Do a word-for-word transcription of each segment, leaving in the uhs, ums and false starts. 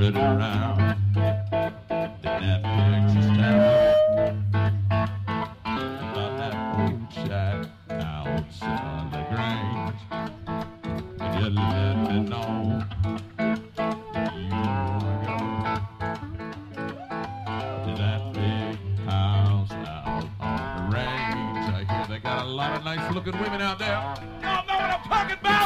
running around in that Texas town about that old shack outside the Grange. You let me know you wanna go to that big house out on the range. I hear they got a lot of nice looking women out there. Y'all know what I'm talking about?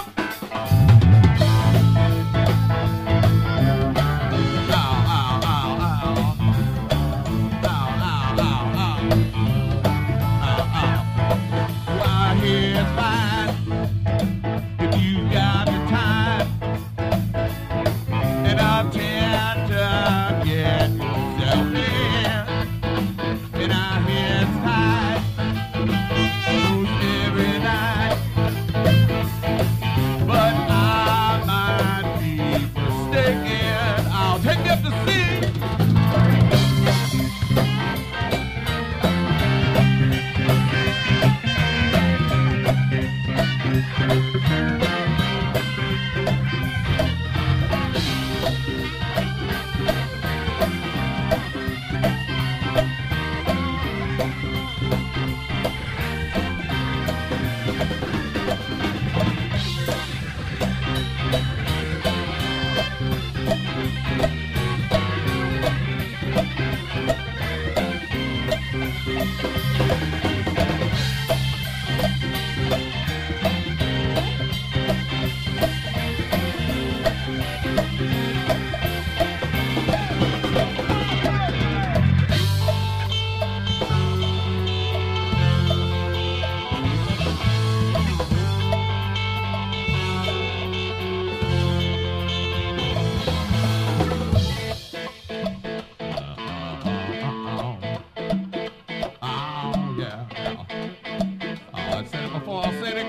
Before I said it